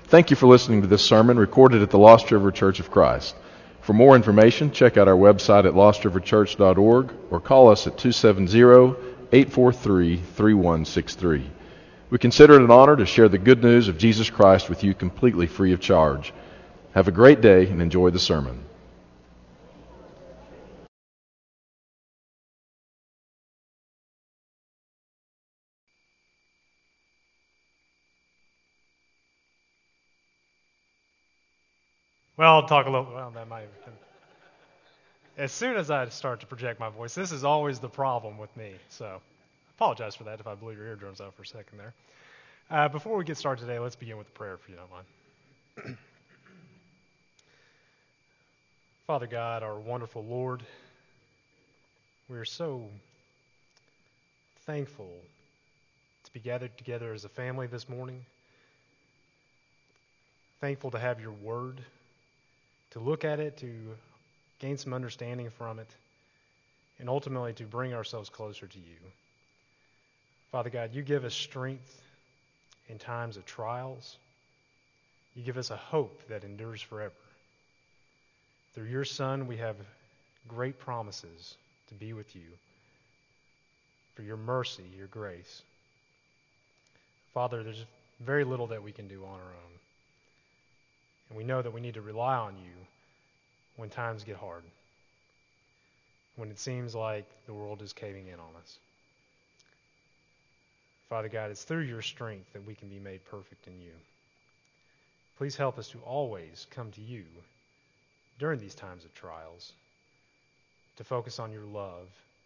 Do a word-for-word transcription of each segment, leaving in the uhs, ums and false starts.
Thank you for listening to this sermon recorded at the Lost River Church of Christ. For more information, check out our website at lost river church dot org or call us at two seven zero, eight four three, three one six three. We consider it an honor to share the good news of Jesus Christ with you completely free of charge. Have a great day and enjoy the sermon. Well, I'll talk a little. Well, that might. As soon as I start to project my voice, this is always the problem with me. So, I apologize for that if I blew your eardrums out for a second there. Uh, before we get started today, let's begin with a prayer, if you don't mind. Father God, our wonderful Lord, we are so thankful to be gathered together as a family this morning. Thankful to have your Word, to look at it, to gain some understanding from it, and ultimately to bring ourselves closer to you. Father God, you give us strength in times of trials. You give us a hope that endures forever. Through your Son, we have great promises to be with you, for your mercy, your grace. Father, there's very little that we can do on our own. And we know that we need to rely on you when times get hard, when it seems like the world is caving in on us. Father God, it's through your strength that we can be made perfect in you. Please help us to always come to you during these times of trials, to focus on your love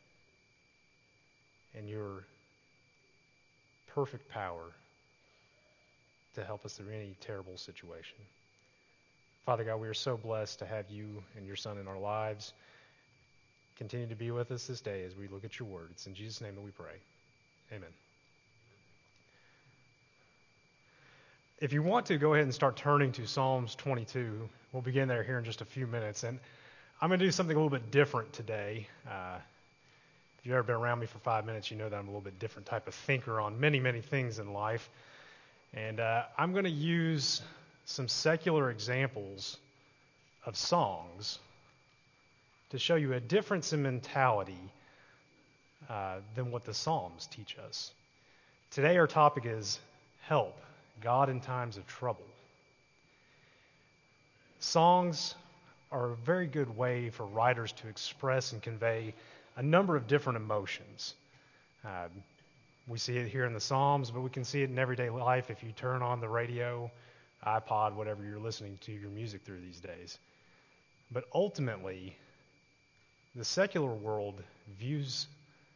and your perfect power to help us through any terrible situation. Father God, we are so blessed to have you and your Son in our lives. Continue to be with us this day as we look at your word. It's in Jesus' name that we pray. Amen. If you want to, go ahead and start turning to Psalms twenty-two. We'll begin there here in just a few minutes. And I'm going to do something a little bit different today. Uh, if you've ever been around me for five minutes, you know that I'm a little bit different type of thinker on many, many things in life. And uh, I'm going to use some secular examples of songs to show you a difference in mentality uh, than what the Psalms teach us. Today our topic is help, God in times of trouble. Songs are a very good way for writers to express and convey a number of different emotions. Uh, we see it here in the Psalms, but we can see it in everyday life if you turn on the radio, iPod, whatever you're listening to your music through these days. But ultimately, the secular world views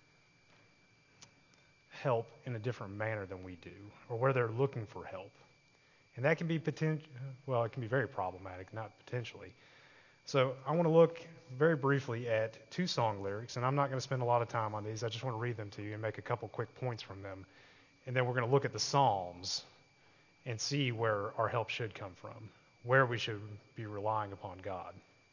help in a different manner than we do, or where they're looking for help. And that can be potent- well, it can be very problematic, not potentially. So I want to look very briefly at two song lyrics, and I'm not going to spend a lot of time on these. I just want to read them to you and make a couple quick points from them. And then we're going to look at the Psalms and see where our help should come from, where we should be relying upon God.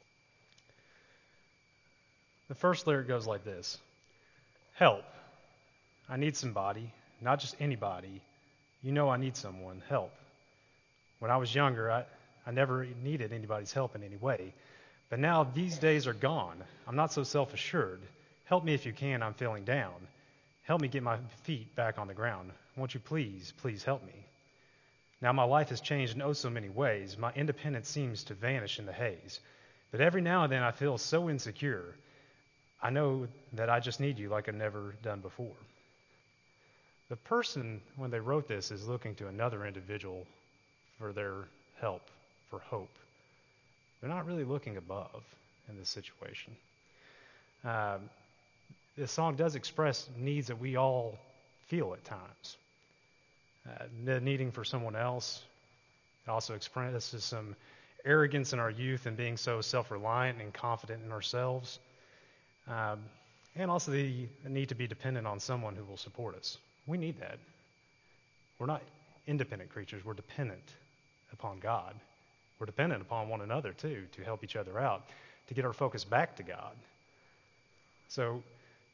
The first lyric goes like this: help. I need somebody, not just anybody. You know I need someone. Help. When I was younger, I, I never needed anybody's help in any way. But now these days are gone. I'm not so self-assured. Help me if you can. I'm feeling down. Help me get my feet back on the ground. Won't you please, please help me? Now my life has changed in oh so many ways. My independence seems to vanish in the haze. But every now and then I feel so insecure. I know that I just need you like I've never done before. The person, when they wrote this, is looking to another individual for their help, for hope. They're not really looking above in this situation. Um, this song does express needs that we all feel at times. Uh, the needing for someone else. It also expresses some arrogance in our youth and being so self-reliant and confident in ourselves. Um, and also the need to be dependent on someone who will support us. We need that. We're not independent creatures. We're dependent upon God. We're dependent upon one another, too, to help each other out, to get our focus back to God. So,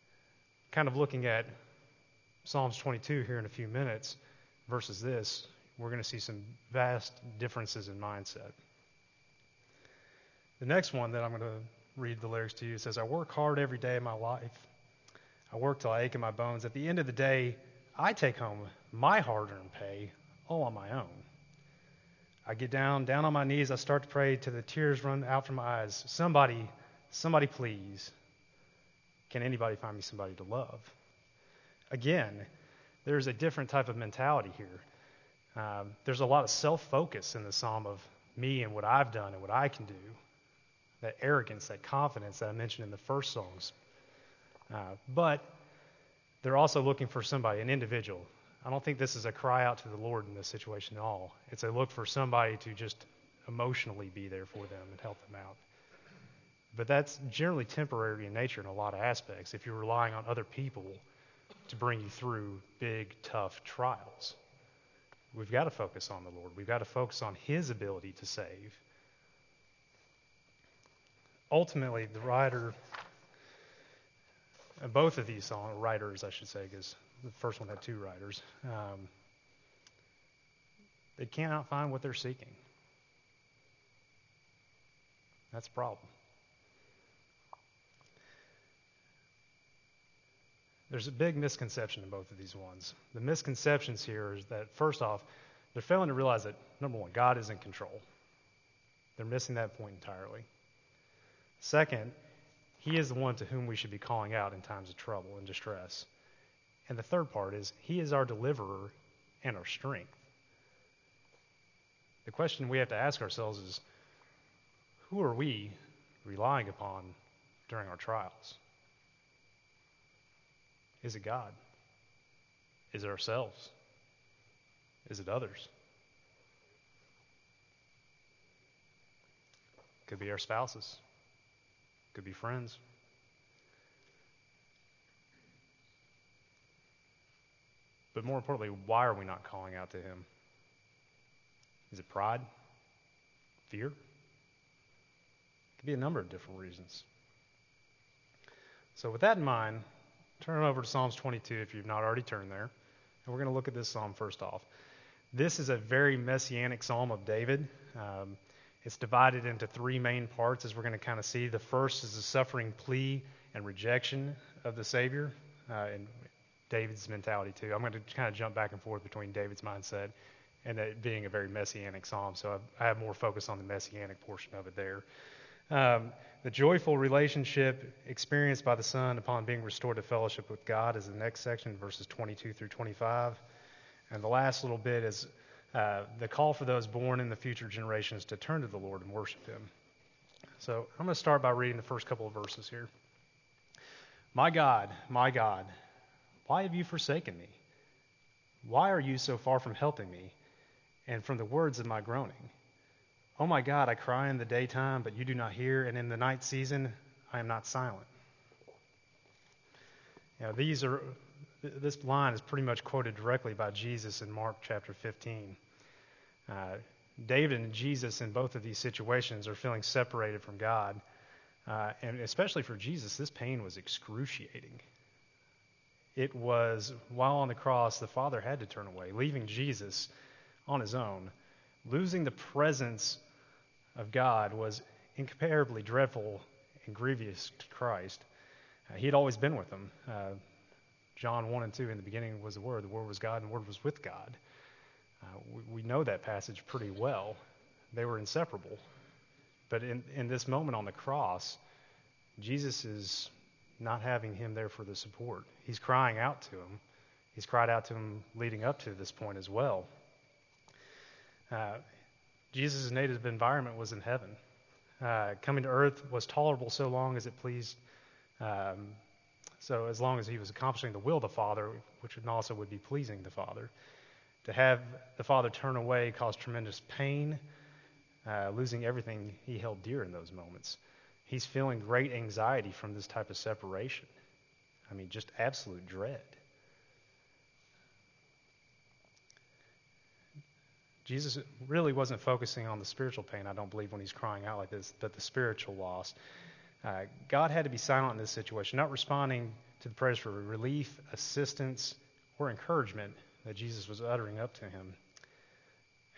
kind of looking at Psalms twenty-two here in a few minutes versus this, we're going to see some vast differences in mindset. The next one that I'm going to read the lyrics to you says, I work hard every day of my life. I work till I ache in my bones. At the end of the day, I take home my hard-earned pay all on my own. I get down, down on my knees. I start to pray till the tears run out from my eyes. Somebody, somebody please. Can anybody find me somebody to love? Again, there's a different type of mentality here. Um, there's a lot of self-focus in the psalm of me and what I've done and what I can do. That arrogance, that confidence that I mentioned in the first songs. Uh, but they're also looking for somebody, an individual. I don't think this is a cry out to the Lord in this situation at all. It's a look for somebody to just emotionally be there for them and help them out. But that's generally temporary in nature in a lot of aspects if you're relying on other people to bring you through big, tough trials. We've got to focus on the Lord. We've got to focus on His ability to save. Ultimately, the writer, uh, both of these song writers, I should say, because the first one had two writers, um, they cannot find what they're seeking. That's a problem. There's a big misconception in both of these ones. The misconceptions here is that, first off, they're failing to realize that, number one, God is in control. They're missing that point entirely. Second, He is the one to whom we should be calling out in times of trouble and distress. And the third part is, He is our deliverer and our strength. The question we have to ask ourselves is, who are we relying upon during our trials? Is it God? Is it ourselves? Is it others? Could be our spouses. Could be friends. But more importantly, why are we not calling out to Him? Is it pride? Fear? It could be a number of different reasons. So with that in mind, turn over to Psalms twenty-two if you've not already turned there. And we're going to look at this psalm first off. This is a very messianic psalm of David. Um, it's divided into three main parts, as we're going to kind of see. The first is the suffering plea and rejection of the Savior, uh, and David's mentality too. I'm going to kind of jump back and forth between David's mindset and it being a very messianic psalm, so I, I have more focus on the messianic portion of it there. Um, the joyful relationship experienced by the Son upon being restored to fellowship with God is the next section, verses twenty-two through twenty-five. And the last little bit is uh, the call for those born in the future generations to turn to the Lord and worship Him. So I'm going to start by reading the first couple of verses here. My God, my God, why have you forsaken me? Why are you so far from helping me and from the words of my groaning? Oh my God, I cry in the daytime, but you do not hear, and in the night season, I am not silent. You know, these are, this line is pretty much quoted directly by Jesus in Mark chapter fifteen. Uh, David and Jesus in both of these situations are feeling separated from God, uh, and especially for Jesus, this pain was excruciating. It was, while on the cross, the Father had to turn away, leaving Jesus on His own. Losing the presence of God was incomparably dreadful and grievous to Christ. Uh, he had always been with Him. Uh, John one and two, in the beginning was the Word, the Word was God, and the Word was with God. Uh, we, we know that passage pretty well. They were inseparable. But in, in this moment on the cross, Jesus is not having Him there for the support. He's crying out to Him. He's cried out to Him leading up to this point as well. Uh, Jesus' native environment was in heaven. Uh, coming to earth was tolerable so long as it pleased, um, so as long as He was accomplishing the will of the Father, which also would be pleasing the Father. To have the Father turn away caused tremendous pain, uh, losing everything He held dear in those moments. He's feeling great anxiety from this type of separation. I mean, just absolute dread. Jesus really wasn't focusing on the spiritual pain, I don't believe, when He's crying out like this, but the spiritual loss. Uh, God had to be silent in this situation, not responding to the prayers for relief, assistance, or encouragement that Jesus was uttering up to Him.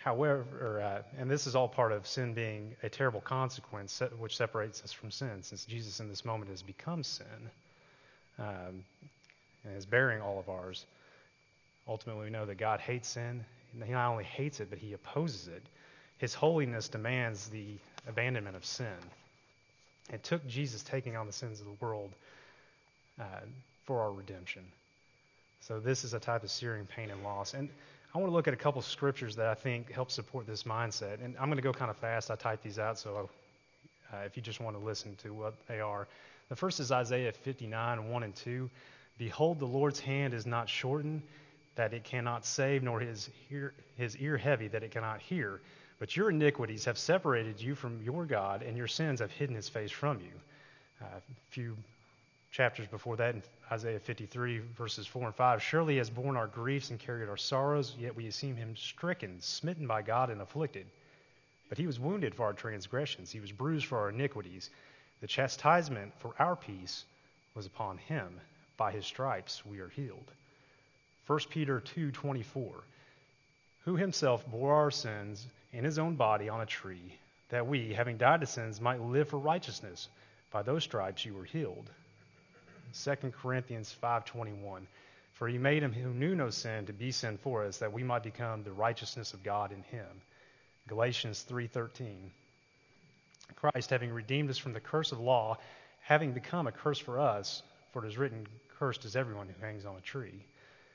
However, uh, and this is all part of sin being a terrible consequence which separates us from sin, since Jesus in this moment has become sin um, and is bearing all of ours. Ultimately, we know that God hates sin. He not only hates it, but he opposes it. His holiness demands the abandonment of sin. It took Jesus taking on the sins of the world uh, for our redemption. So this is a type of searing pain and loss. And I want to look at a couple of scriptures that I think help support this mindset. And I'm going to go kind of fast. I typed these out, so uh, if you just want to listen to what they are. The first is Isaiah fifty-nine, one and two. Behold, the Lord's hand is not shortened, that it cannot save, nor his ear, his ear heavy, that it cannot hear. But your iniquities have separated you from your God, and your sins have hidden his face from you. Uh, a few chapters before that, in Isaiah fifty-three, verses four and five, surely he has borne our griefs and carried our sorrows, yet we esteem him stricken, smitten by God, and afflicted. But he was wounded for our transgressions, he was bruised for our iniquities. The chastisement for our peace was upon him. By his stripes we are healed. First Peter two twenty-four, who himself bore our sins in his own body on a tree, that we, having died to sins, might live for righteousness. By those stripes you were healed. Second Corinthians five twenty-one, for he made him who knew no sin to be sin for us, that we might become the righteousness of God in him. Galatians three thirteen, Christ, having redeemed us from the curse of law, having become a curse for us, for it is written, cursed is everyone who hangs on a tree.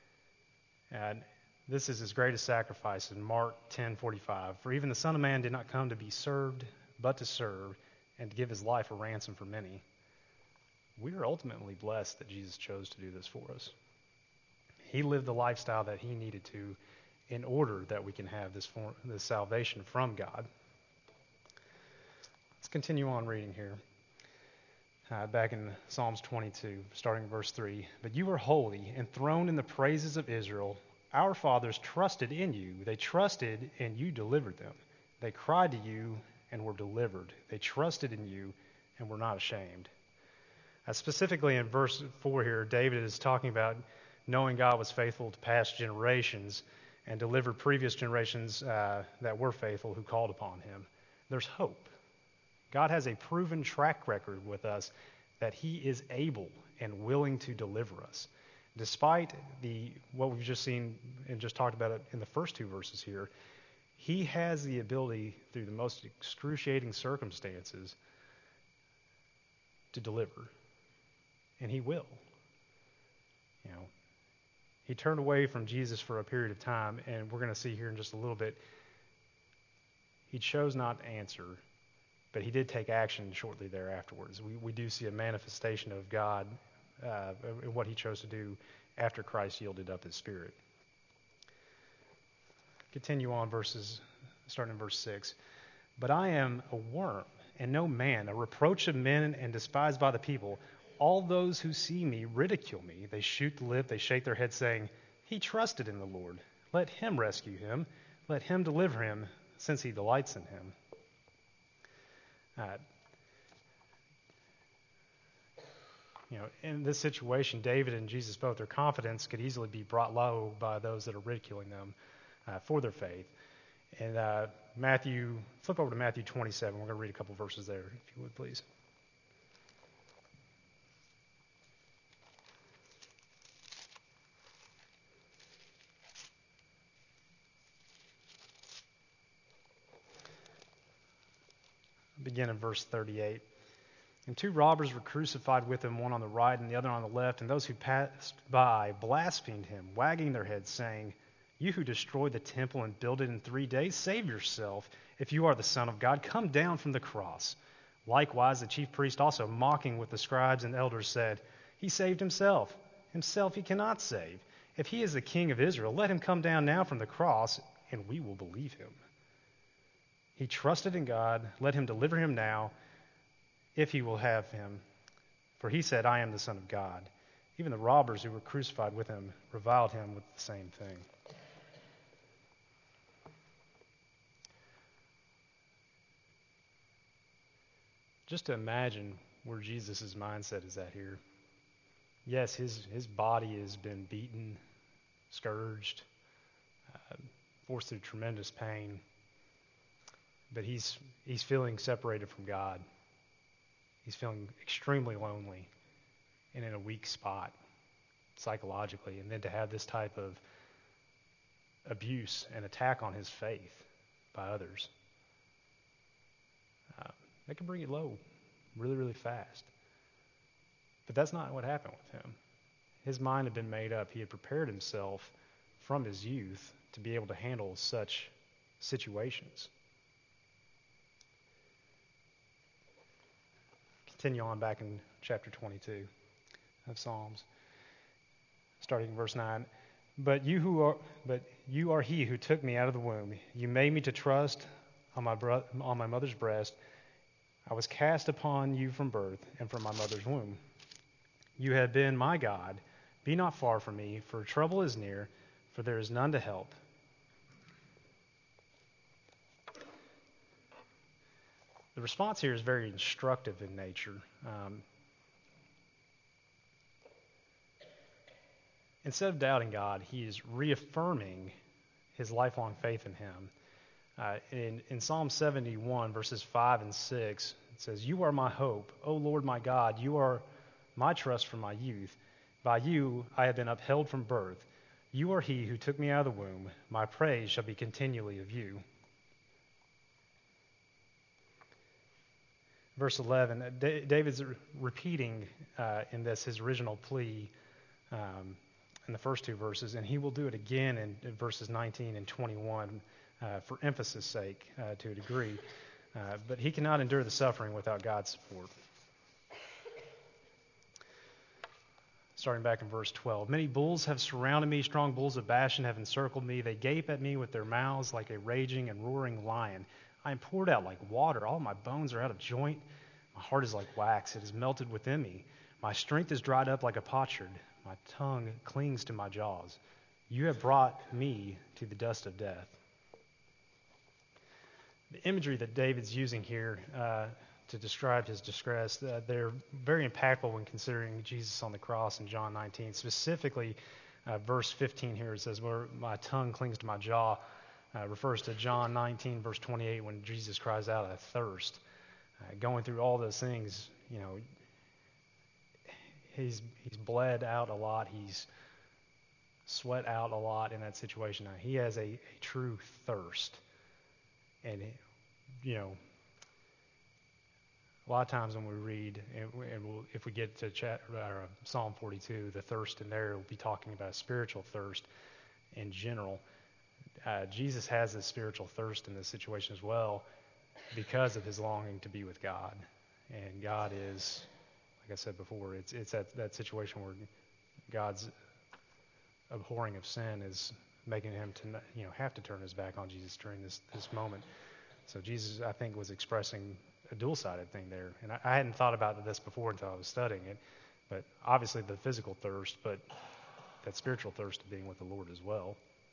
And this is his greatest sacrifice in Mark ten forty-five. For even the Son of Man did not come to be served, but to serve, and to give his life a ransom for many. We are ultimately blessed that Jesus chose to do this for us. He lived the lifestyle that he needed to in order that we can have this, form, this salvation from God. Let's continue on reading here. Uh, back in Psalms twenty-two, starting verse three. But you are holy, enthroned in the praises of Israel. Our fathers trusted in you. They trusted, and you delivered them. They cried to you and were delivered. They trusted in you and were not ashamed. Uh, specifically in verse four here, David is talking about knowing God was faithful to past generations and delivered previous generations uh, that were faithful who called upon him. There's hope. God has a proven track record with us that he is able and willing to deliver us. Despite the what we've just seen and just talked about it in the first two verses here, he has the ability through the most excruciating circumstances to deliver. And he will. You know, he turned away from Jesus for a period of time, and we're going to see here in just a little bit, he chose not to answer, but he did take action shortly there afterwards. We, we do see a manifestation of God uh, in what he chose to do after Christ yielded up his spirit. Continue on verses, starting in verse six. But I am a worm and no man, a reproach of men and despised by the people. All those who see me ridicule me. They shoot the lip, they shake their head, saying, he trusted in the Lord. Let him rescue him. Let him deliver him, since he delights in him. Uh, you know, in this situation, David and Jesus both, their confidence could easily be brought low by those that are ridiculing them uh, for their faith. And uh, Matthew, flip over to Matthew twenty-seven. We're going to read a couple verses there, if you would, please. Begin in verse thirty-eight. And two robbers were crucified with him, one on the right and the other on the left. And those who passed by blasphemed him, wagging their heads, saying, you who destroyed the temple and built it in three days, save yourself. If you are the Son of God, come down from the cross. Likewise, the chief priest also, mocking with the scribes and elders, said, he saved himself. Himself he cannot save. If he is the King of Israel, let him come down now from the cross, and we will believe him. He trusted in God. Let him deliver him now, if he will have him. For he said, I am the Son of God. Even the robbers who were crucified with him reviled him with the same thing. Just to imagine where Jesus' mindset is at here. Yes, his, his body has been beaten, scourged, uh, forced through tremendous pain, but he's he's feeling separated from God. He's feeling extremely lonely and in a weak spot psychologically. And then to have this type of abuse and attack on his faith by others, uh, that can bring you low really, really fast. But that's not what happened with him. His mind had been made up. He had prepared himself from his youth to be able to handle such situations. Continue on back in chapter twenty-two of Psalms, starting in verse nine. But you who are, but you are he who took me out of the womb. You made me to trust on my bro- on my mother's breast. I was cast upon you from birth and from my mother's womb. You have been my God. Be not far from me, for trouble is near, for there is none to help. The response here is very instructive in nature. Um, instead of doubting God, he is reaffirming his lifelong faith in him. Uh, in, in Psalm seventy-one, verses five and six, it says, "You are my hope, O Lord my God. You are my trust from my youth. By you I have been upheld from birth. You are he who took me out of the womb. My praise shall be continually of you." Verse eleven, David's repeating uh, in this his original plea um, in the first two verses, and he will do it again in, in verses nineteen and twenty-one uh, for emphasis' sake uh, to a degree. Uh, but he cannot endure the suffering without God's support. Starting back in verse twelve, "Many bulls have surrounded me, strong bulls of Bashan have encircled me. They gape at me with their mouths like a raging and roaring lion. I am poured out like water. All my bones are out of joint. My heart is like wax. It is melted within me. My strength is dried up like a potsherd. My tongue clings to my jaws. You have brought me to the dust of death." The imagery that David's using here uh, to describe his distress, uh, they're very impactful when considering Jesus on the cross in John nineteen. Specifically, uh, verse fifteen here, it says, "Where my tongue clings to my jaw," uh, refers to John nineteen, verse twenty-eight, when Jesus cries out, "I thirst." Uh, going through all those things, you know, he's he's bled out a lot. He's sweat out a lot in that situation. Now, he has a, a true thirst. And, you know, a lot of times when we read, and, and we'll, if we get to chat, or Psalm forty-two, the thirst in there, we'll be talking about spiritual thirst in general. Uh, Jesus has this spiritual thirst in this situation as well because of his longing to be with God. And God is, like I said before, it's it's that, that situation where God's abhorring of sin is making him to, you know, have to turn his back on Jesus during this, this moment. So Jesus, I think, was expressing a dual-sided thing there. And I, I hadn't thought about this before until I was studying it. But obviously the physical thirst, but that spiritual thirst of being with the Lord as well.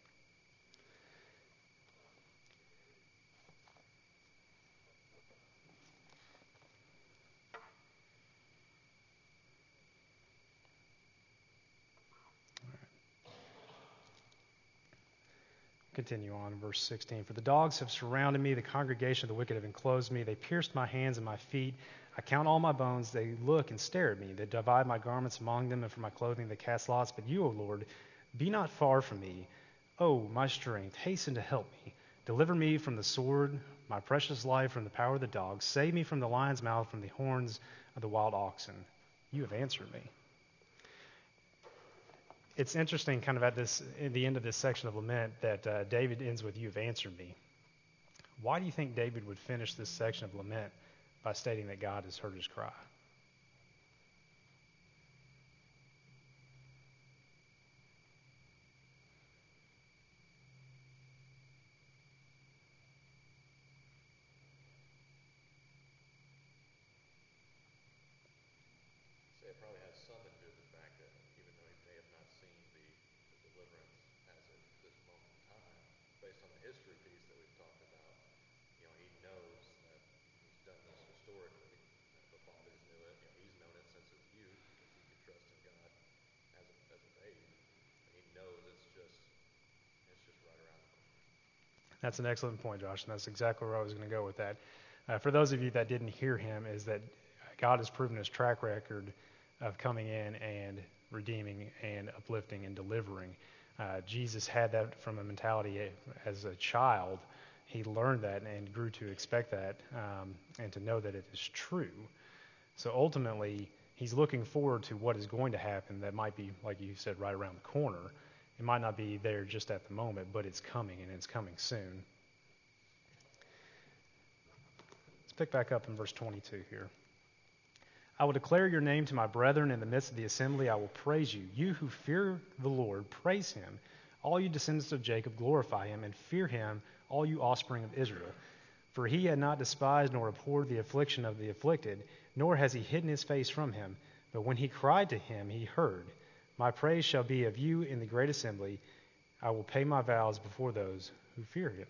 Continue on in verse sixteen. "For the dogs have surrounded me, the congregation of the wicked have enclosed me. They pierced my hands and my feet. I count all my bones. They look and stare at me. They divide my garments among them, and for my clothing they cast lots. But you, O Lord, be not far from me. O my strength, hasten to help me. Deliver me from the sword, my precious life from the power of the dogs. Save me from the lion's mouth, from the horns of the wild oxen. You have answered me." It's interesting kind of at this, in the end of this section of lament, that uh, David ends with, "You have answered me." Why do you think David would finish this section of lament by stating that God has heard his cry? Say it probably has something to do with the fact that even though he may have not seen the, the deliverance as of this moment in time, based on the history piece that we've talked about, you know, he knows that he's done this historically. Uh, the fathers knew it. You know, he's known it since his youth because he could trust in God as a, as a babe, and he knows it's just it's just right around the corner. That's an excellent point, Josh, and that's exactly where I was going to go with that. Uh, for those of you that didn't hear him, is that God has proven his track record of coming in and redeeming and uplifting and delivering. Uh, Jesus had that from a mentality as a child. He learned that and grew to expect that um, and to know that it is true. So ultimately, he's looking forward to what is going to happen that might be, like you said, right around the corner. It might not be there just at the moment, but it's coming, and it's coming soon. Let's pick back up in verse twenty-two here. I will declare your name to my brethren in the midst of the assembly. I will praise you. You who fear the Lord, praise him. All you descendants of Jacob, glorify him, and fear him, all you offspring of Israel. For he had not despised nor abhorred the affliction of the afflicted, nor has he hidden his face from him. But when he cried to him, he heard. My praise shall be of you in the great assembly. I will pay my vows before those who fear him.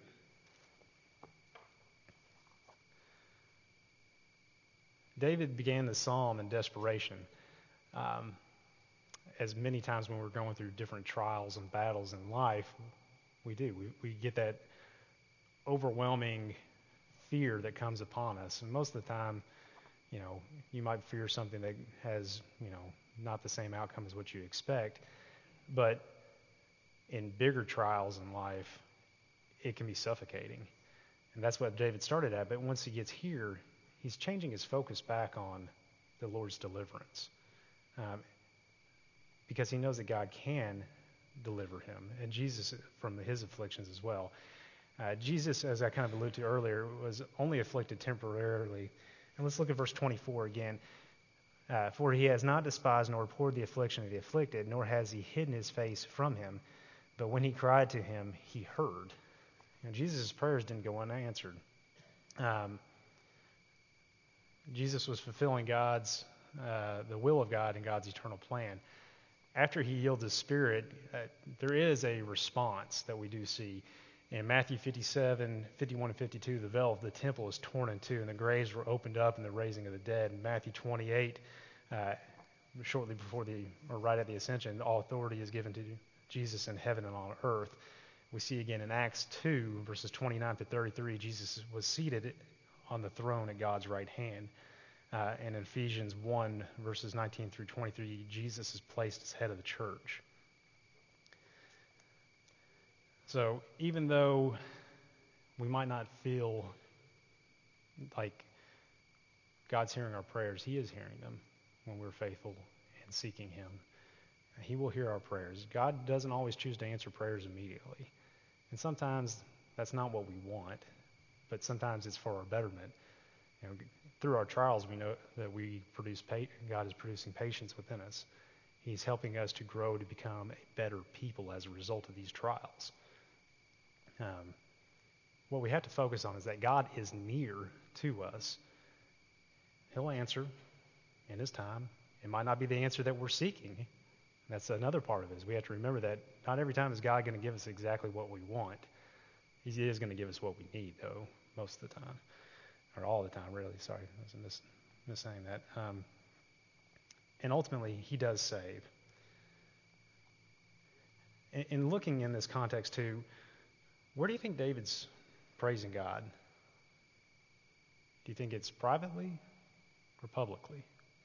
David began the psalm in desperation. Um, as many times when we're going through different trials and battles in life, we do. We, we get that overwhelming fear that comes upon us. And most of the time, you know, you might fear something that has, you know, not the same outcome as what you expect. But in bigger trials in life, it can be suffocating. And that's what David started at. But once he gets here, he's changing his focus back on the Lord's deliverance. Um, because he knows that God can deliver him, and Jesus from his afflictions as well. Uh, Jesus, as I kind of alluded to earlier, was only afflicted temporarily. And let's look at verse twenty-four again. Uh, For he has not despised nor abhorred the affliction of the afflicted, nor has he hidden his face from him. But when he cried to him, he heard. And Jesus' prayers didn't go unanswered. Um, Jesus was fulfilling God's, uh, the will of God and God's eternal plan. After he yields his spirit, uh, there is a response that we do see. In Matthew fifty-seven, fifty-one, and fifty-two, the veil of the temple is torn in two, and the graves were opened up in the raising of the dead. In Matthew twenty-eight, uh, shortly before the, or right at the ascension, all authority is given to Jesus in heaven and on earth. We see again in Acts two, verses twenty-nine to thirty-three, Jesus was seated on the throne at God's right hand. Uh, and in Ephesians one, verses nineteen through twenty-three, Jesus is placed as head of the church. So even though we might not feel like God's hearing our prayers, he is hearing them when we're faithful and seeking him. He will hear our prayers. God doesn't always choose to answer prayers immediately. And sometimes that's not what we want, but sometimes it's for our betterment. You know, through our trials, we know that we produce pa- God is producing patience within us. He's helping us to grow to become a better people as a result of these trials. Um, what we have to focus on is that God is near to us. He'll answer in his time. It might not be the answer that we're seeking. That's another part of it. Is we have to remember that not every time is God going to give us exactly what we want. He is going to give us what we need, though, most of the time. Or all the time, really. Sorry, I was mis- mis- saying that. Um, and ultimately, he does save. In, in looking in this context, too, where do you think David's praising God? Do you think it's privately or publicly?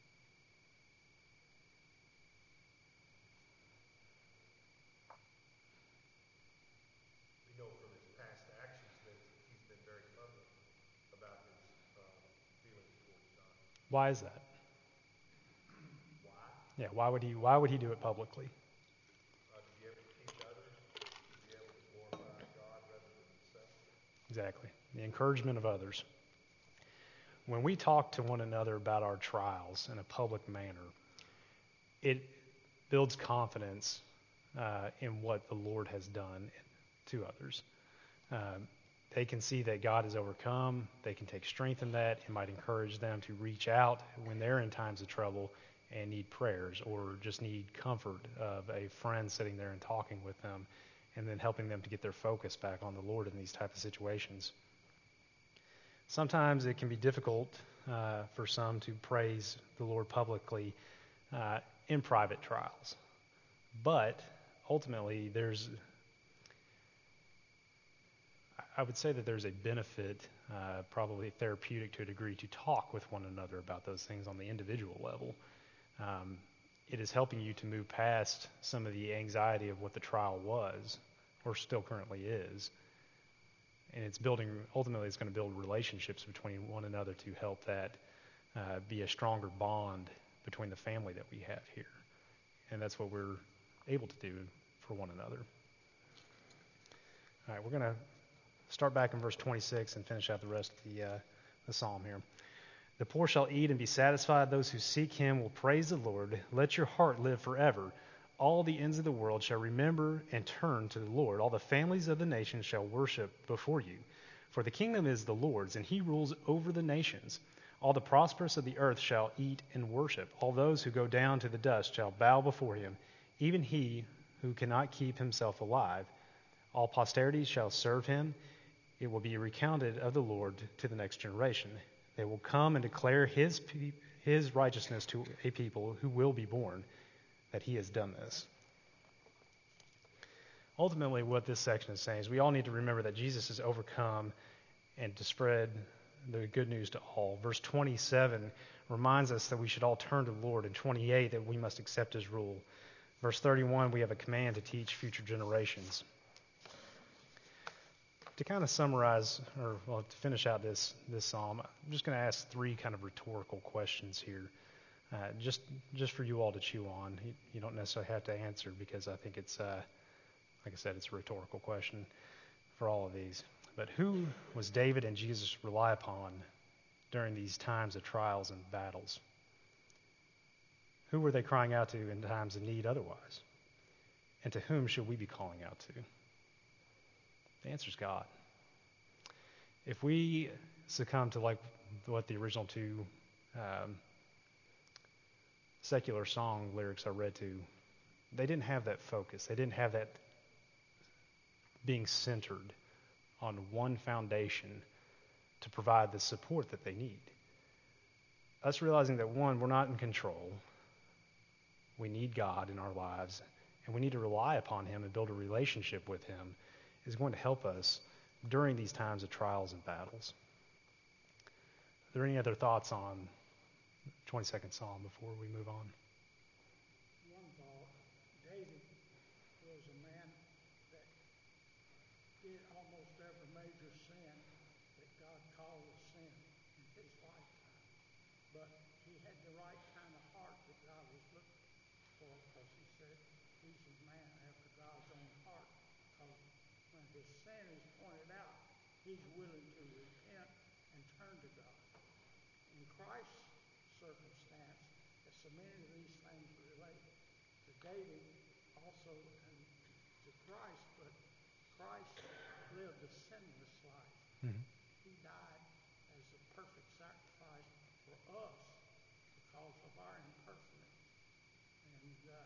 We know from his past actions that he's been very public about his uh, feelings towards God. Why is that? Why? Yeah, why would he? Why would he do it publicly? Uh, to be able to teach others, to be able to glorify God rather than himself. Exactly. The encouragement of others. When we talk to one another about our trials in a public manner, it builds confidence uh, in what the Lord has done to others. Um, they can see that God has overcome. They can take strength in that. It might encourage them to reach out when they're in times of trouble and need prayers or just need comfort of a friend sitting there and talking with them and then helping them to get their focus back on the Lord in these type of situations. Sometimes it can be difficult uh, for some to praise the Lord publicly uh, in private trials. But ultimately, there's I would say that there's a benefit, uh, probably therapeutic to a degree, to talk with one another about those things on the individual level. Um, it is helping you to move past some of the anxiety of what the trial was, or still currently is. And it's building, ultimately it's going to build relationships between one another to help that uh, be a stronger bond between the family that we have here. And that's what we're able to do for one another. All right, we're going to start back in verse twenty-six and finish out the rest of the, uh, the psalm here. The poor shall eat and be satisfied. Those who seek him will praise the Lord. Let your heart live forever. All the ends of the world shall remember and turn to the Lord. All the families of the nations shall worship before you. For the kingdom is the Lord's, and he rules over the nations. All the prosperous of the earth shall eat and worship. All those who go down to the dust shall bow before him, even he who cannot keep himself alive. All posterity shall serve him. It will be recounted of the Lord to the next generation. They will come and declare his pe- his righteousness to a people who will be born, that he has done this. Ultimately, what this section is saying is we all need to remember that Jesus has overcome and to spread the good news to all. Verse twenty-seven reminds us that we should all turn to the Lord, and twenty-eight that we must accept his rule. Verse thirty-one, we have a command to teach future generations. To kind of summarize, or well, to finish out this this psalm, I'm just going to ask three kind of rhetorical questions here, uh, just just for you all to chew on. You, you don't necessarily have to answer because I think it's, uh, like I said, it's a rhetorical question for all of these. But who was David and Jesus rely upon during these times of trials and battles? Who were they crying out to in times of need otherwise? And to whom should we be calling out to? The answer is God. If we succumb to like what the original two um, secular song lyrics I read to, they didn't have that focus. They didn't have that being centered on one foundation to provide the support that they need. Us realizing that, one, we're not in control. We need God in our lives, and we need to rely upon him and build a relationship with him is going to help us during these times of trials and battles. Are there any other thoughts on twenty-second Psalm before we move on? One thought, David was a man that did almost every major sin that God called a sin in his lifetime. But he had the right kind of heart that God was looking for, because he said he's a man after God's own heart. Because when his sin is pointed out, he's willing to repent and turn to God. In Christ's circumstance, as so many of these things relate to David, also and to Christ, but Christ lived a sinless life. Mm-hmm. He died as a perfect sacrifice for us because of our imperfectness. And uh,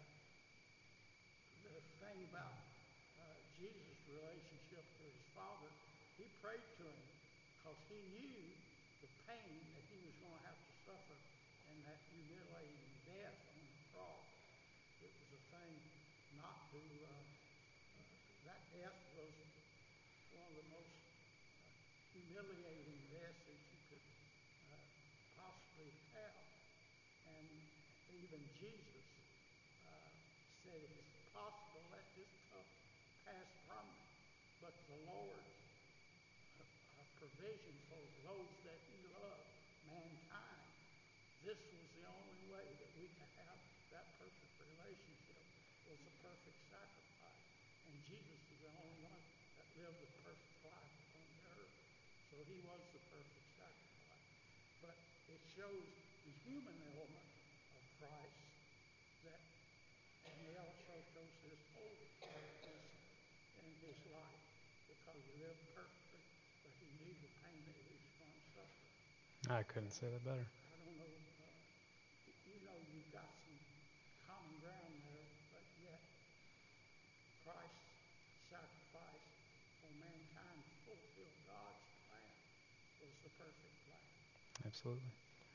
the thing about uh, Jesus' relationship to his Father, he prayed to him because he knew the pain that he was going to have to suffer in that humiliating death on the cross. It was a thing not to, uh, uh, that death was one of the most uh, humiliating deaths that you could uh, possibly have. And even Jesus uh, said, if it's possible, let this cup pass from me. But the Lord's uh, uh, provision for those that he loved, mankind, this was the only way that we could have that perfect relationship, was a perfect sacrifice. And Jesus is the only one that lived the perfect life on the earth. So he was the perfect sacrifice. But it shows the human element of Christ, that, and it also shows his holiness in his life, because he lived perfectly, but he knew the pain that he was going to suffer. I couldn't say that better. I don't know, uh, you know, you've got some common ground there, but yet Christ's sacrifice for mankind to fulfill God's plan was the perfect plan. Absolutely.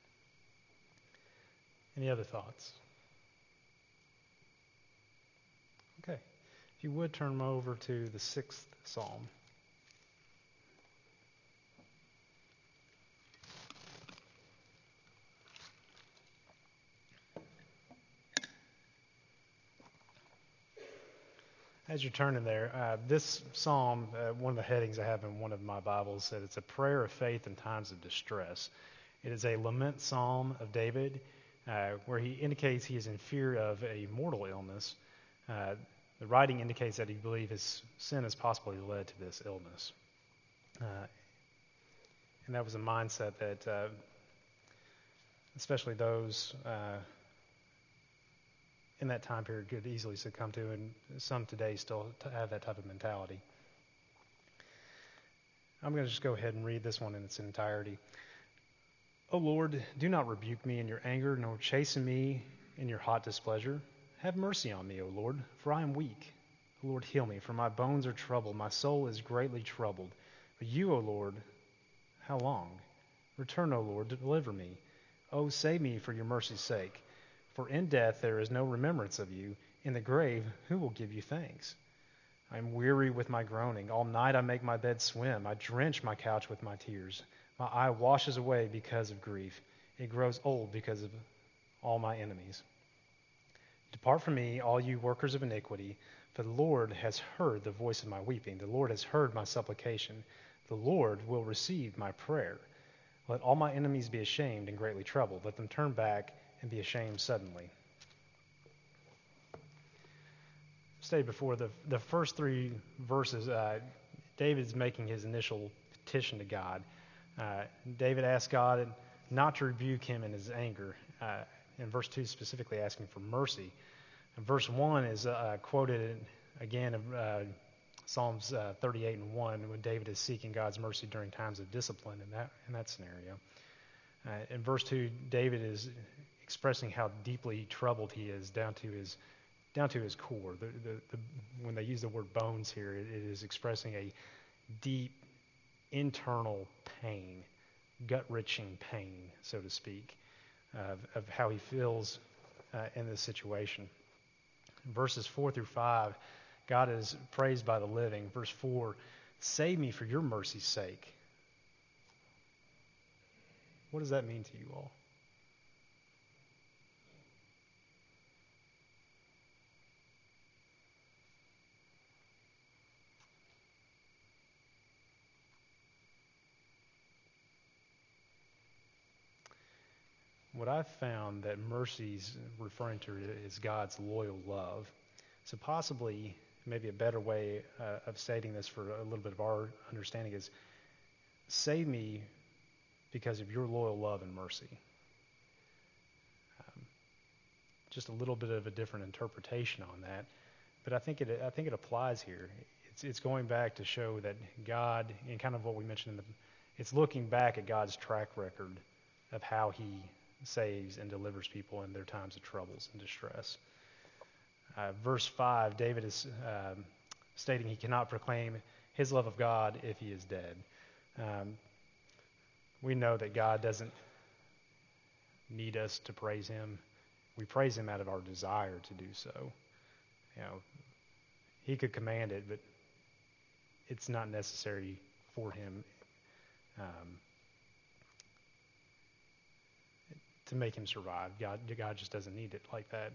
Any other thoughts? Okay. If you would turn over to the sixth Psalm. As you're turning there, uh, this psalm, uh, one of the headings I have in one of my Bibles, said it's a prayer of faith in times of distress. It is a lament psalm of David uh, where he indicates he is in fear of a mortal illness. Uh, the writing indicates that he believes his sin has possibly led to this illness. Uh, and that was a mindset that uh, especially those uh, in that time period could easily succumb to, and some today still have that type of mentality. I'm going to just go ahead and read this one in its entirety. O Lord, do not rebuke me in your anger, nor chasten me in your hot displeasure. Have mercy on me, O Lord, for I am weak. O Lord, heal me, for my bones are troubled. My soul is greatly troubled. But you, O Lord, how long? Return, O Lord, to deliver me. O save me for your mercy's sake. For in death there is no remembrance of you. In the grave, who will give you thanks? I am weary with my groaning. All night I make my bed swim. I drench my couch with my tears. My eye washes away because of grief. It grows old because of all my enemies. Depart from me, all you workers of iniquity, for the Lord has heard the voice of my weeping. The Lord has heard my supplication. The Lord will receive my prayer. Let all my enemies be ashamed and greatly troubled. Let them turn back and be ashamed suddenly. Stated before, the, the first three verses, uh, David's making his initial petition to God. Uh, David asked God not to rebuke him in his anger. Uh, in verse two, specifically asking for mercy. And verse one is uh, quoted again in uh, Psalms uh, thirty-eight and one, when David is seeking God's mercy during times of discipline in that in that scenario. Uh, in verse two, David is expressing how deeply troubled he is down to his down to his core. The, the, the, when they use the word bones here, it, it is expressing a deep internal pain, gut-wrenching pain, so to speak, of, of how he feels uh, in this situation. Verses four through five, God is praised by the living. Verse four, save me for your mercy's sake. What does that mean to you all? What I've found that mercy's referring to is God's loyal love. So possibly, maybe a better way uh, of stating this for a little bit of our understanding is, save me because of your loyal love and mercy. Um, just a little bit of a different interpretation on that, but I think it I think it applies here. It's it's going back to show that God, and kind of what we mentioned in the, it's looking back at God's track record of how He saves and delivers people in their times of troubles and distress. Uh, verse five, David is um, stating he cannot proclaim his love of God if he is dead. Um, we know that God doesn't need us to praise him. We praise him out of our desire to do so. You know, he could command it, but it's not necessary for him um, to make him survive. God, God just doesn't need it like that.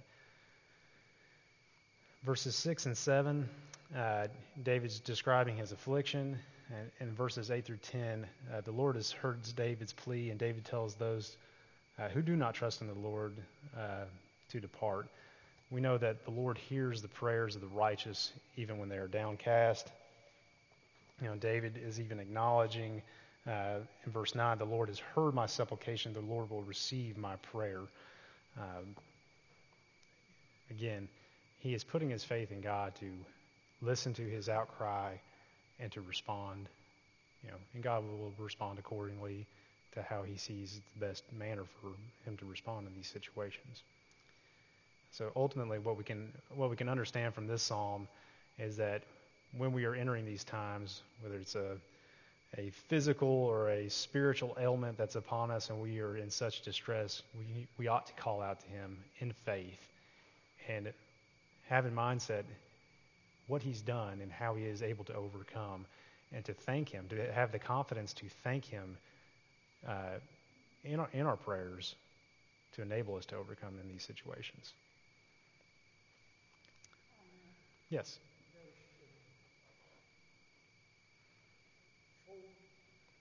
Verses six and seven, uh, David's describing his affliction. And in verses eight through ten, uh, the Lord has heard David's plea, and David tells those uh, who do not trust in the Lord uh, to depart. We know that the Lord hears the prayers of the righteous even when they are downcast. You know, David is even acknowledging uh, in verse nine, the Lord has heard my supplication, the Lord will receive my prayer. Um, again, he is putting his faith in God to listen to his outcry and to respond, you know, and God will respond accordingly to how he sees the best manner for him to respond in these situations. So ultimately, what we can what we can understand from this psalm is that when we are entering these times, whether it's a a physical or a spiritual ailment that's upon us and we are in such distress, we we ought to call out to him in faith and have in mindset what he's done and how he is able to overcome, and to thank him, to have the confidence to thank him uh, in our, in our prayers to enable us to overcome in these situations. Yes? Brother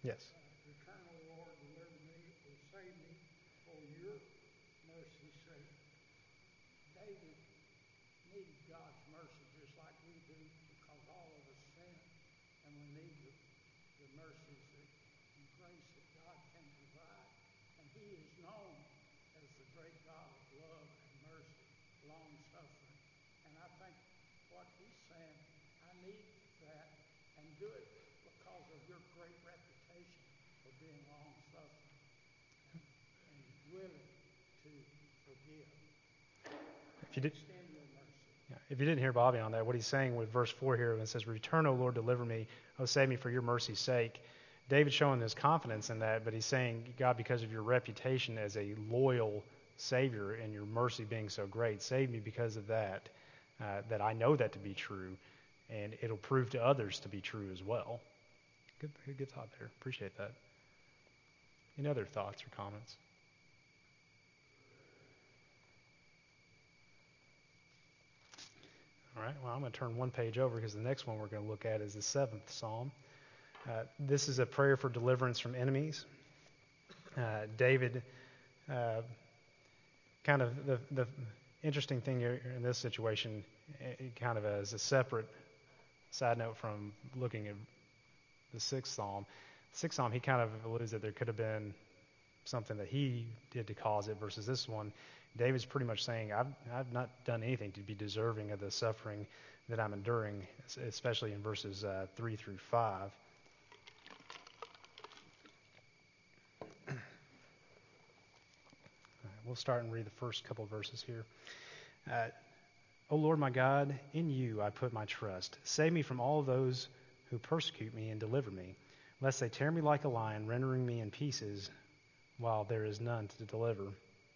Yes. Eternal Lord, deliver me or save me for your mercy's sake. David needed God's mercy just like we do because all of us sin, and we need the, the mercies that, and grace that God can provide. And he is known as the great God of love and mercy, long-suffering. And I think what he's saying, I need that and do it because of your great reputation for being long-suffering and, and willing to forgive. If you did, Extend your mercy. yeah, if you didn't hear Bobby on that, what he's saying with verse four here, when it says, "Return, O Lord, deliver me, O save me for your mercy's sake." David's showing his confidence in that, but he's saying, God, because of your reputation as a loyal Savior and your mercy being so great, save me because of that, uh, that I know that to be true, and it'll prove to others to be true as well. Good, good thought there. Appreciate that. Any other thoughts or comments? All right, well, I'm going to turn one page over because the next one we're going to look at is the seventh Psalm. Uh, this is a prayer for deliverance from enemies. Uh, David, uh, kind of the, the interesting thing here in this situation, it kind of as a separate side note from looking at the sixth Psalm. The sixth Psalm, he kind of alludes that there could have been something that he did to cause it versus this one. David's pretty much saying, I've, I've not done anything to be deserving of the suffering that I'm enduring, especially in verses uh, three through five. We'll start and read the first couple of verses here. Uh, O Lord my God, in you I put my trust. Save me from all those who persecute me and deliver me, lest they tear me like a lion, rendering me in pieces while there is none to deliver.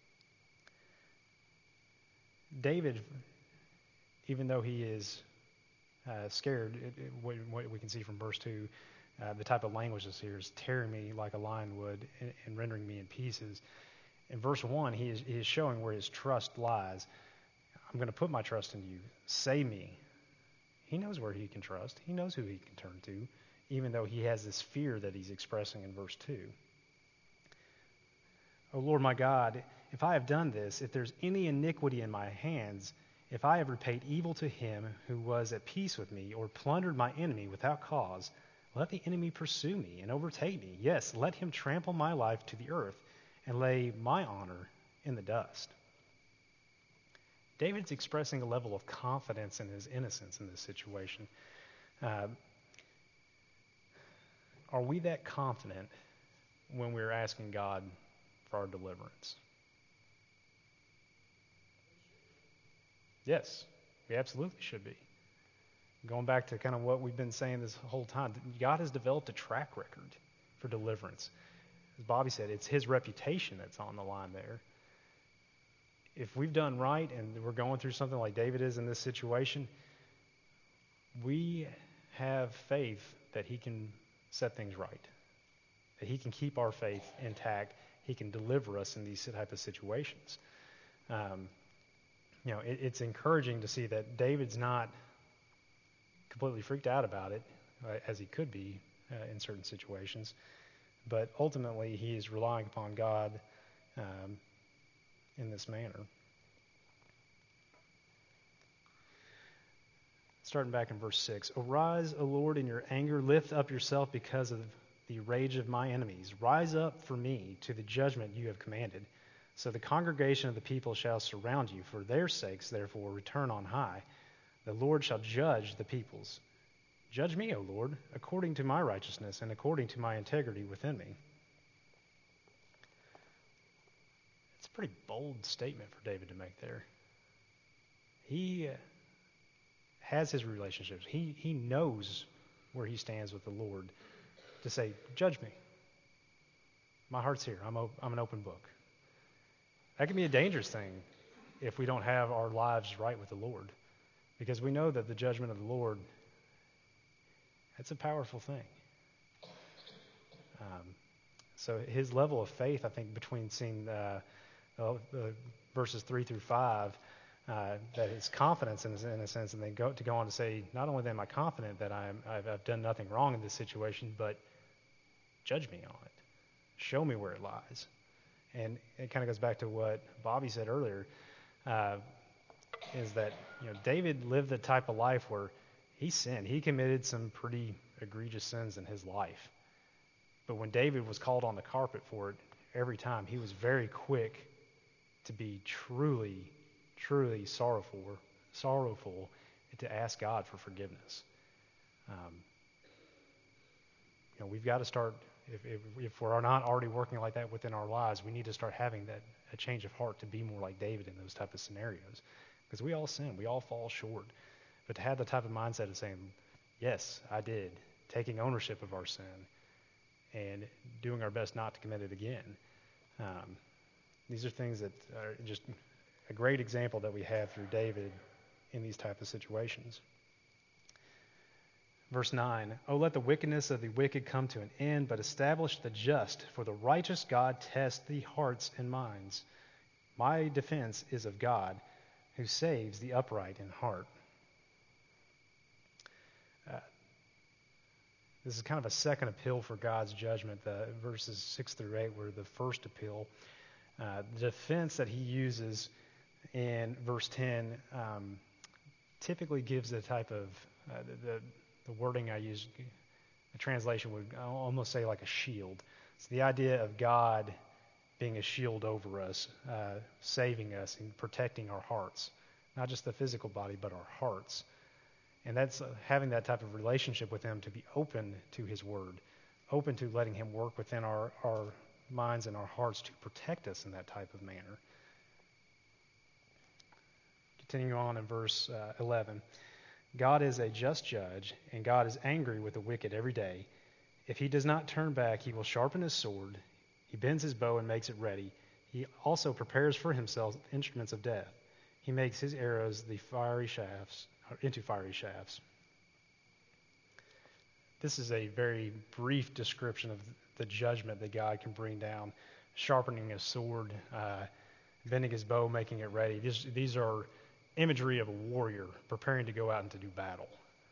David, even though he is uh, scared, it, it, what, what we can see from verse two, uh, the type of language that's here is tearing me like a lion would and, and rendering me in pieces. In verse one, he is, he is showing where his trust lies. I'm going to put my trust in you. Save me. He knows where he can trust. He knows who he can turn to, even though he has this fear that he's expressing in verse two. O Lord my God, if I have done this, if there's any iniquity in my hands, if I have repaid evil to him who was at peace with me, or plundered my enemy without cause, let the enemy pursue me and overtake me. Yes, let him trample my life to the earth and lay my honor in the dust. David's expressing a level of confidence in his innocence in this situation. Uh, are we that confident when we're asking God for our deliverance? Yes, we absolutely should be. Going back to kind of what we've been saying this whole time, God has developed a track record for deliverance. As Bobby said, it's his reputation that's on the line there. If we've done right and we're going through something like David is in this situation, we have faith that he can set things right, that he can keep our faith intact. He can deliver us in these type of situations. Um, you know, it, it's encouraging to see that David's not completely freaked out about it, uh, as he could be uh, in certain situations. But ultimately, he is relying upon God um, in this manner. Starting back in verse six. Arise, O Lord, in your anger. Lift up yourself because of the rage of my enemies. Rise up for me to the judgment you have commanded. So the congregation of the people shall surround you. For their sakes, therefore, return on high. The Lord shall judge the peoples. Judge me, O Lord, according to my righteousness and according to my integrity within me. It's a pretty bold statement for David to make there. He has his relationships. He, he knows where he stands with the Lord to say, judge me. My heart's here. I'm, op- I'm an open book. That can be a dangerous thing if we don't have our lives right with the Lord, because we know that the judgment of the Lord, that's a powerful thing. Um, so his level of faith, I think, between seeing uh, uh, verses three through five, uh, that his confidence in, in a sense, and then go to go on to say, not only am I confident that I'm, I've, I've done nothing wrong in this situation, but Judge me on it. Show me where it lies. And it kind of goes back to what Bobby said earlier, uh, is that, you know, David lived the type of life where he sinned. He committed some pretty egregious sins in his life. But when David was called on the carpet for it, every time, he was very quick to be truly, truly sorrowful, sorrowful, to ask God for forgiveness. Um, you know, we've got to start, if, if, if we're not already working like that within our lives, we need to start having that a change of heart to be more like David in those type of scenarios. Because we all sin, we all fall short. But to have the type of mindset of saying, yes, I did, taking ownership of our sin, and doing our best not to commit it again. Um, these are things that are just a great example that we have through David in these type of situations. Verse nine, "Oh, let the wickedness of the wicked come to an end, but establish the just, for the righteous God tests the hearts and minds. My defense is of God, who saves the upright in heart." Uh, this is kind of a second appeal for God's judgment. The verses six through eight were the first appeal. Uh, the defense that he uses in verse ten um, typically gives the type of uh, the, the the wording I use. The translation would almost say like a shield. It's the idea of God being a shield over us, uh, saving us and protecting our hearts, not just the physical body, but our hearts. And that's uh, having that type of relationship with him, to be open to his word, open to letting him work within our, our minds and our hearts to protect us in that type of manner. Continuing on in verse uh, eleven. "God is a just judge, and God is angry with the wicked every day. If he does not turn back, he will sharpen his sword. He bends his bow and makes it ready. He also prepares for himself instruments of death. He makes his arrows the fiery shafts, or into fiery shafts." This is a very brief description of the judgment that God can bring down, sharpening his sword, uh, bending his bow, making it ready. These, these are imagery of a warrior preparing to go out and to do battle.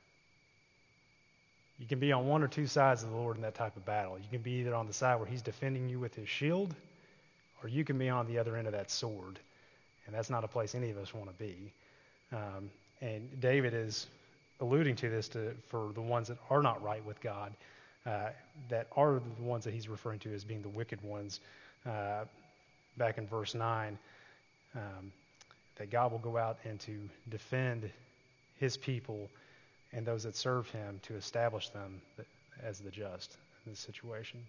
You can be on one or two sides of the Lord in that type of battle. You can be either on the side where he's defending you with his shield, or you can be on the other end of that sword. And that's not a place any of us want to be. Um, and David is alluding to this to, for the ones that are not right with God, uh, that are the ones that he's referring to as being the wicked ones. Uh, back in verse nine, um, that God will go out and to defend his people and those that serve him, to establish them as the just in this situation.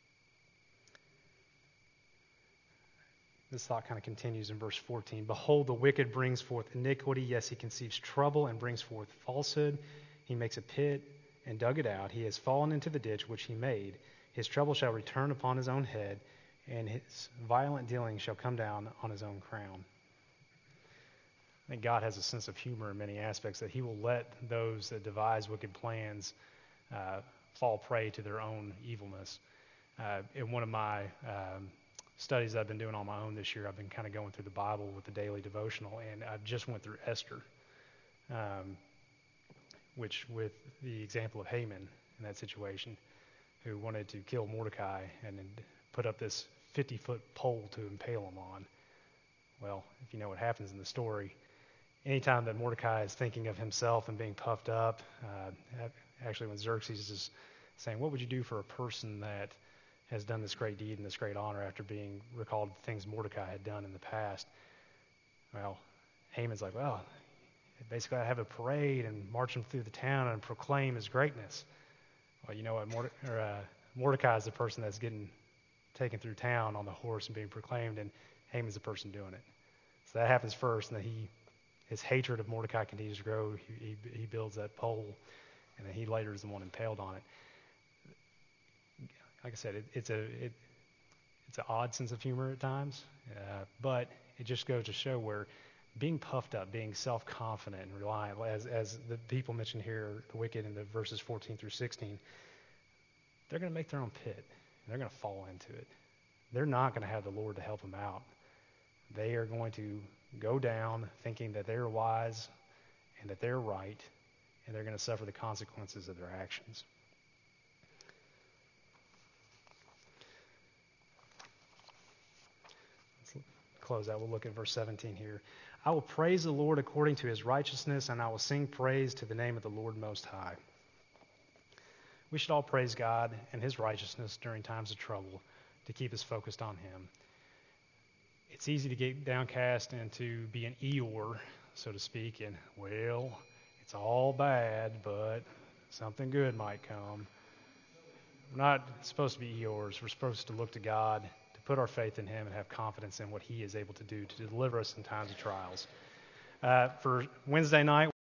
This thought kind of continues in verse fourteen. "Behold, the wicked brings forth iniquity. Yes, he conceives trouble and brings forth falsehood. He makes a pit and dug it out. He has fallen into the ditch which he made. His trouble shall return upon his own head, and his violent dealing shall come down on his own crown." I think God has a sense of humor in many aspects, that he will let those that devise wicked plans uh, fall prey to their own evilness. Uh, in one of my um, studies I've been doing on my own this year, I've been kind of going through the Bible with the daily devotional, and I just went through Esther, um, which with the example of Haman in that situation, who wanted to kill Mordecai and then put up this fifty-foot pole to impale him on. Well, if you know what happens in the story, anytime that Mordecai is thinking of himself and being puffed up, uh, actually when Xerxes is saying, what would you do for a person that has done this great deed and this great honor after being recalled things Mordecai had done in the past? Well, Haman's like, well, basically I have a parade and march him through the town and proclaim his greatness. Well, you know what, Morde- or, uh, Mordecai is the person that's getting taken through town on the horse and being proclaimed, and Haman's the person doing it. So that happens first, and then he, his hatred of Mordecai continues to grow. He, he, he builds that pole, and then he later is the one impaled on it. Like I said, it, it's a it, it's an odd sense of humor at times, uh, but it just goes to show where being puffed up, being self-confident and reliant, as as the people mentioned here, the wicked in the verses fourteen through sixteen, they're going to make their own pit. They're going to fall into it. They're not going to have the Lord to help them out. They are going to go down thinking that they're wise and that they're right, and they're going to suffer the consequences of their actions. close out. We'll look at verse seventeen here. I will praise the Lord according to his righteousness, and I will sing praise to the name of the Lord Most High. We should all praise God and his righteousness during times of trouble to keep us focused on him. It's easy to get downcast and to be an Eeyore, so to speak, and, well, it's all bad, but something good might come. We're not supposed to be Eeyores. We're supposed to look to God, to put our faith in him, and have confidence in what he is able to do to deliver us in times of trials. Uh, for Wednesday night,